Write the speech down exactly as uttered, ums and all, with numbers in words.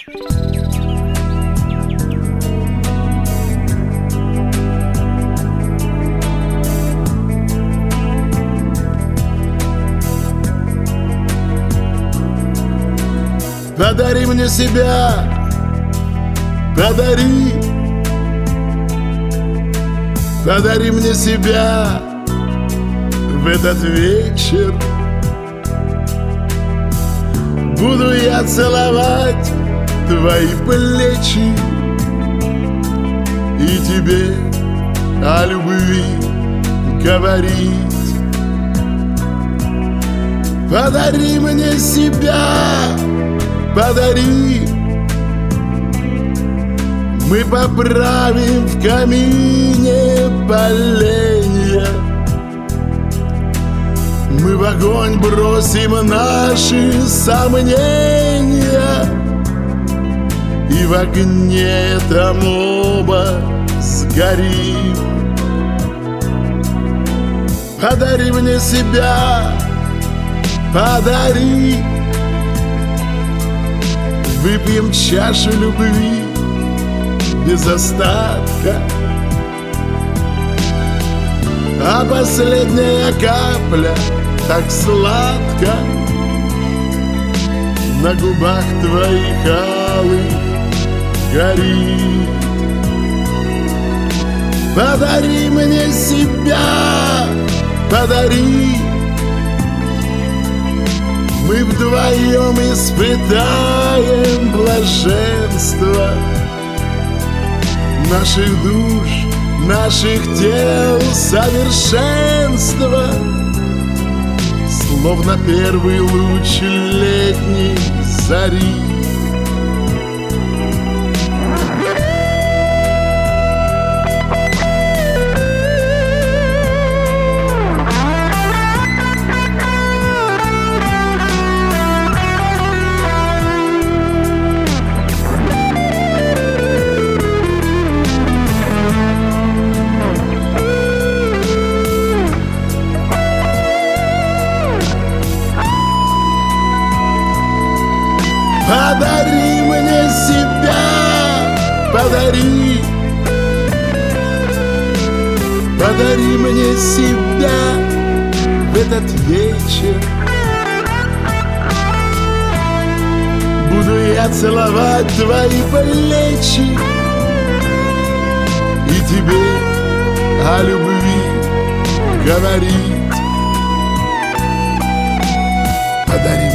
Подари мне себя, подари, подари мне себя в этот вечер. Буду я целовать твои плечи и тебе о любви говорить. Подари мне себя, подари, мы поправим в камине поленья, мы в огонь бросим наши сомнения, и в огне этом оба сгорим. Подари мне себя, подари, выпьем чашу любви без остатка, а последняя капля так сладко на губах твоих алых горит. Подари мне себя, подари, мы вдвоем испытаем блаженство наших душ, наших тел совершенство, словно первый луч летней зари. Подари мне себя, подари, подари мне себя в этот вечер. Буду я целовать твои плечи и тебе о любви говорить. Подари